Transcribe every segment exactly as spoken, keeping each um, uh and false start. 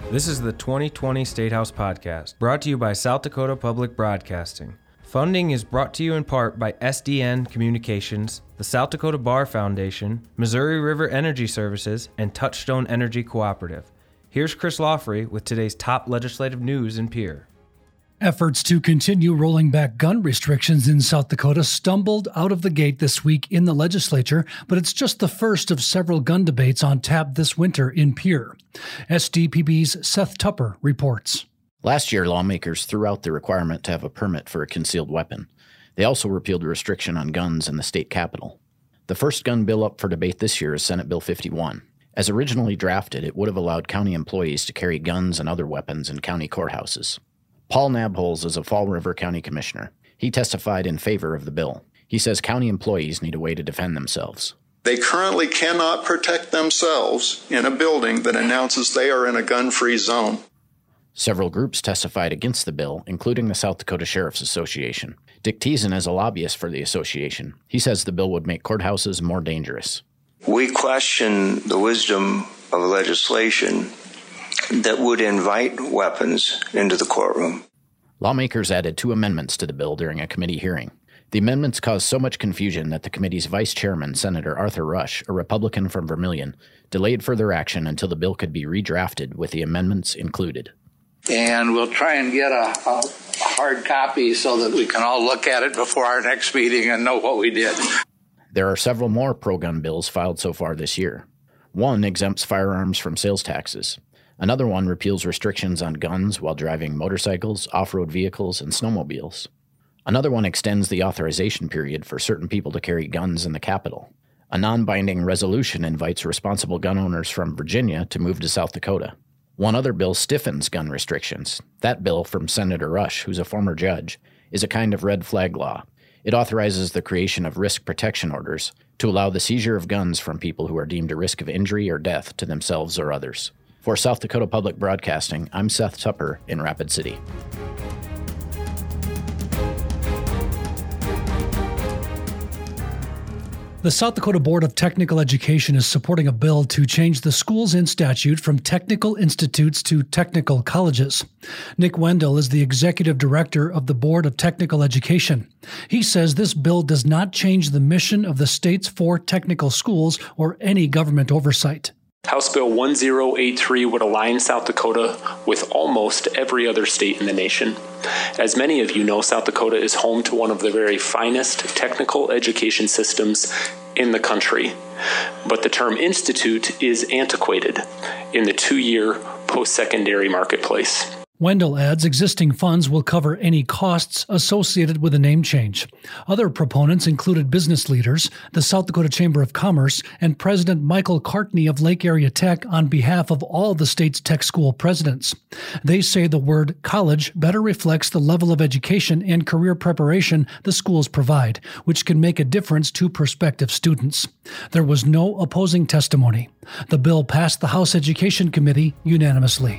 This is the twenty twenty State House Podcast, brought to you by South Dakota Public Broadcasting. Funding is brought to you in part by S D N Communications, the South Dakota Bar Foundation, Missouri River Energy Services, and Touchstone Energy Cooperative. Here's Chris Lawfrey with today's top legislative news in Pierre. Efforts to continue rolling back gun restrictions in South Dakota stumbled out of the gate this week in the legislature, but it's just the first of several gun debates on tap this winter in Pierre. S D P B's Seth Tupper reports. Last year, lawmakers threw out the requirement to have a permit for a concealed weapon. They also repealed a restriction on guns in the state capitol. The first gun bill up for debate this year is Senate Bill fifty-one. As originally drafted, it would have allowed county employees to carry guns and other weapons in county courthouses. Paul Nabholz is a Fall River County Commissioner. He testified in favor of the bill. He says county employees need a way to defend themselves. They currently cannot protect themselves in a building that announces they are in a gun-free zone. Several groups testified against the bill, including the South Dakota Sheriff's Association. Dick Teason is a lobbyist for the association. He says the bill would make courthouses more dangerous. We question the wisdom of legislation that would invite weapons into the courtroom. Lawmakers added two amendments to the bill during a committee hearing. The amendments caused so much confusion that the committee's vice chairman, Senator Arthur Rush, a Republican from Vermilion, delayed further action until the bill could be redrafted with the amendments included. And we'll try and get a, a hard copy so that we can all look at it before our next meeting and know what we did. There are several more pro-gun bills filed so far this year. One exempts firearms from sales taxes. Another one repeals restrictions on guns while driving motorcycles, off-road vehicles, and snowmobiles. Another one extends the authorization period for certain people to carry guns in the Capitol. A non-binding resolution invites responsible gun owners from Virginia to move to South Dakota. One other bill stiffens gun restrictions. That bill from Senator Rush, who's a former judge, is a kind of red flag law. It authorizes the creation of risk protection orders to allow the seizure of guns from people who are deemed a risk of injury or death to themselves or others. For South Dakota Public Broadcasting, I'm Seth Tupper in Rapid City. The South Dakota Board of Technical Education is supporting a bill to change the schools in statute from technical institutes to technical colleges. Nick Wendell is the executive director of the Board of Technical Education. He says this bill does not change the mission of the state's four technical schools or any government oversight. House Bill one zero eight three would align South Dakota with almost every other state in the nation. As many of you know, South Dakota is home to one of the very finest technical education systems in the country. But the term institute is antiquated in the two-year post-secondary marketplace. Wendell adds existing funds will cover any costs associated with the name change. Other proponents included business leaders, the South Dakota Chamber of Commerce, and President Michael Cartney of Lake Area Tech on behalf of all the state's tech school presidents. They say the word college better reflects the level of education and career preparation the schools provide, which can make a difference to prospective students. There was no opposing testimony. The bill passed the House Education Committee unanimously.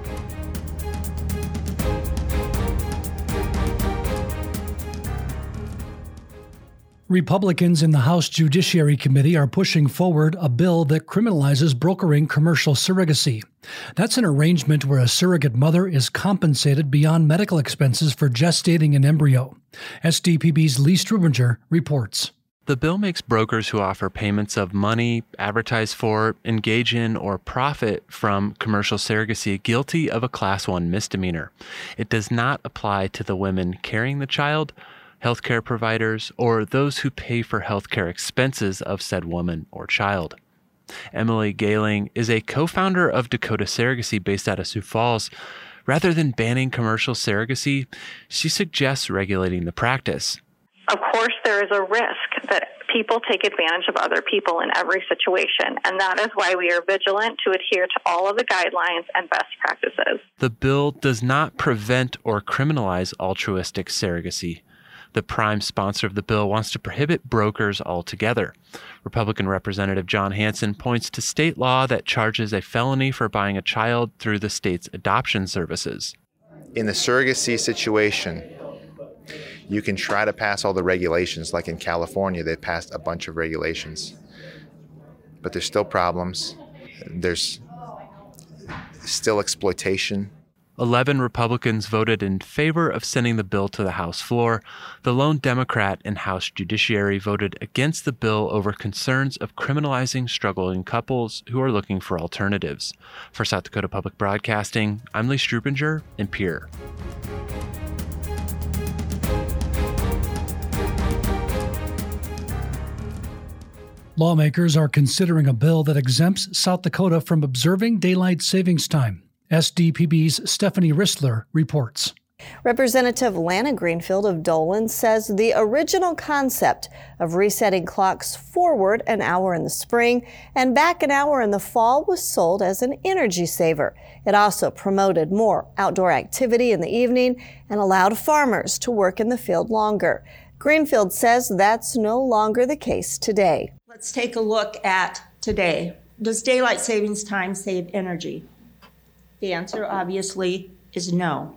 Republicans in the House Judiciary Committee are pushing forward a bill that criminalizes brokering commercial surrogacy. That's an arrangement where a surrogate mother is compensated beyond medical expenses for gestating an embryo. S D P B's Lee Strubinger reports. The bill makes brokers who offer payments of money, advertise for, engage in, or profit from commercial surrogacy guilty of a Class one misdemeanor. It does not apply to the women carrying the child, healthcare providers, or those who pay for healthcare expenses of said woman or child. Emily Gailing is a co-founder of Dakota Surrogacy based out of Sioux Falls. Rather than banning commercial surrogacy, she suggests regulating the practice. Of course, there is a risk that people take advantage of other people in every situation, and that is why we are vigilant to adhere to all of the guidelines and best practices. The bill does not prevent or criminalize altruistic surrogacy. The prime sponsor of the bill wants to prohibit brokers altogether. Republican Representative John Hanson points to state law that charges a felony for buying a child through the state's adoption services. In the surrogacy situation, you can try to pass all the regulations. Like in California, they've passed a bunch of regulations. But there's still problems. There's still exploitation. Eleven Republicans voted in favor of sending the bill to the House floor. The lone Democrat in House Judiciary voted against the bill over concerns of criminalizing struggling couples who are looking for alternatives. For South Dakota Public Broadcasting, I'm Lee Strupinger in Pierre. Lawmakers are considering a bill that exempts South Dakota from observing daylight savings time. S D P B's Stephanie Rissler reports. Representative Lana Greenfield of Dolan says the original concept of resetting clocks forward an hour in the spring and back an hour in the fall was sold as an energy saver. It also promoted more outdoor activity in the evening and allowed farmers to work in the field longer. Greenfield says that's no longer the case today. Let's take a look at today. Does daylight savings time save energy? The answer obviously is no.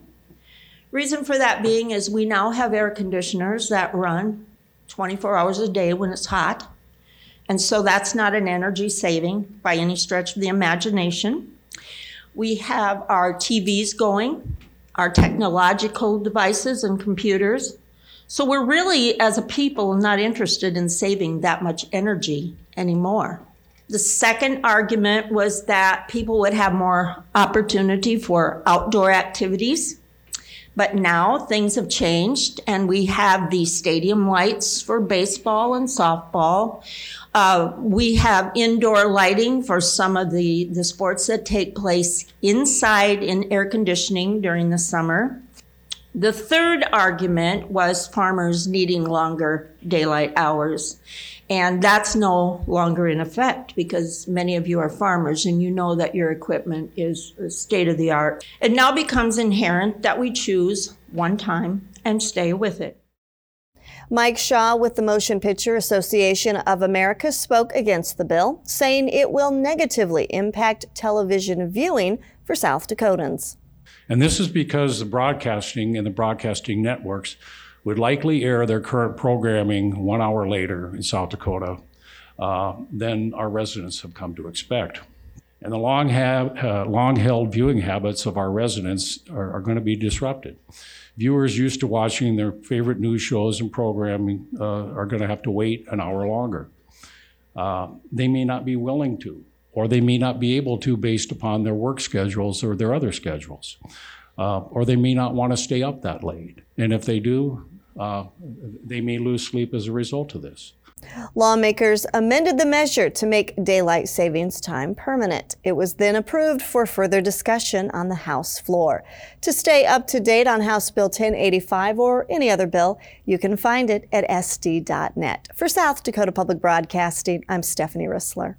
Reason for that being is we now have air conditioners that run twenty-four hours a day when it's hot. And so that's not an energy saving by any stretch of the imagination. We have our T Vs going, our technological devices and computers. So we're really, as a people, not interested in saving that much energy anymore. The second argument was that people would have more opportunity for outdoor activities. But now things have changed, and we have the stadium lights for baseball and softball. Uh, we have indoor lighting for some of the, the sports that take place inside in air conditioning during the summer. The third argument was farmers needing longer daylight hours. And that's no longer in effect because many of you are farmers and you know that your equipment is state of the art. It now becomes inherent that we choose one time and stay with it. Mike Shaw with the Motion Picture Association of America spoke against the bill, saying it will negatively impact television viewing for South Dakotans. And this is because the broadcasting and the broadcasting networks would likely air their current programming one hour later in South Dakota uh, than our residents have come to expect. And the long ha- uh, long-held viewing habits of our residents are, are going to be disrupted. Viewers used to watching their favorite news shows and programming uh, are going to have to wait an hour longer. Uh, they may not be willing to, or they may not be able to based upon their work schedules or their other schedules. Uh, or they may not want to stay up that late. And if they do, uh, they may lose sleep as a result of this. Lawmakers amended the measure to make daylight savings time permanent. It was then approved for further discussion on the House floor. To stay up to date on House Bill ten eighty-five or any other bill, you can find it at S D dot net. For South Dakota Public Broadcasting, I'm Stephanie Rissler.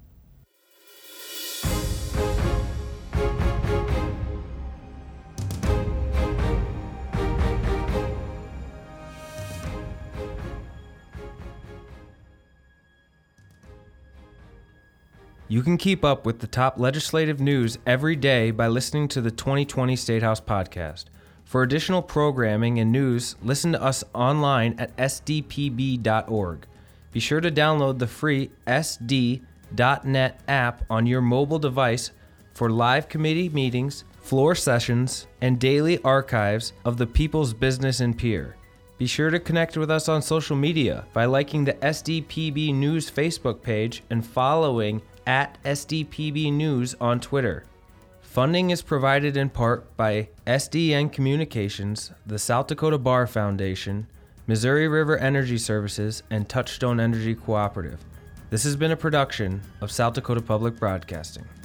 You can keep up with the top legislative news every day by listening to the twenty twenty State House podcast. For additional programming and news, listen to us online at S D P B dot org. Be sure to download the free S D dot net app on your mobile device for live committee meetings, floor sessions, and daily archives of the people's business in Pierre. Be sure to connect with us on social media by liking the S D P B News Facebook page and following at S D P B News on Twitter. Funding is provided in part by S D N Communications, the South Dakota Bar Foundation, Missouri River Energy Services, and Touchstone Energy Cooperative. This has been a production of South Dakota Public Broadcasting.